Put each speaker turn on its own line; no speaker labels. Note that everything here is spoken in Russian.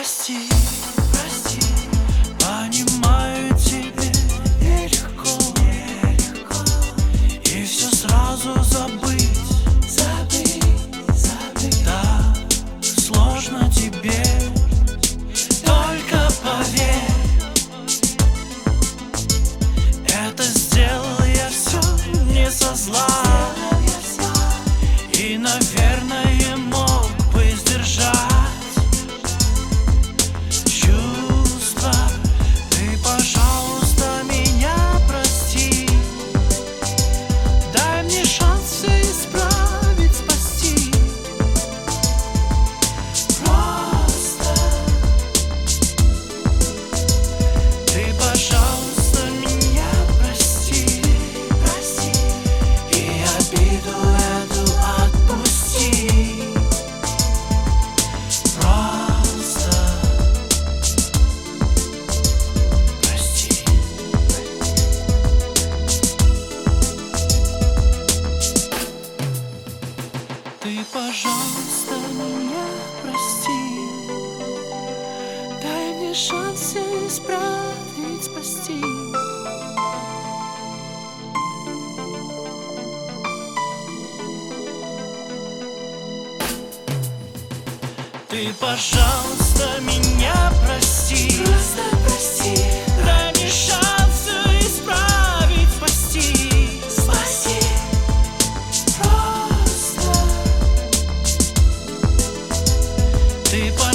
прости, прости, понимаю, тебе нелегко, нелегко, и все сразу забыть, забыть, забыть. Так сложно тебе, только поверь, это сделал я все не со зла. И, наверное, мог бы сдержать чувства. Ты, пожалуйста, меня прости. Дай мне шанс все исправить, спасти. Просто ты, пожалуйста, меня прости, прости. И обиду эту отпусти. Просто прости. Ты, пожалуйста, меня прости. Дай мне шанс все исправить, спасти. Ты, пожалуйста, меня прости. Просто прости. Дай мне шанс все исправить, спасти. Спаси. Просто ты,